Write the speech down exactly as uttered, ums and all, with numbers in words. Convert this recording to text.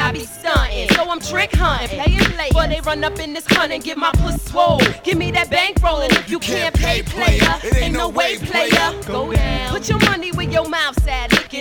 I be stunting. So I'm trick hunting, playing late. But they run up in this hunt and get my puss swole. Give me that bank rollin' if you can't pay, player. Ain't no way, player. Go down. Put your money where your mouth's at. Licking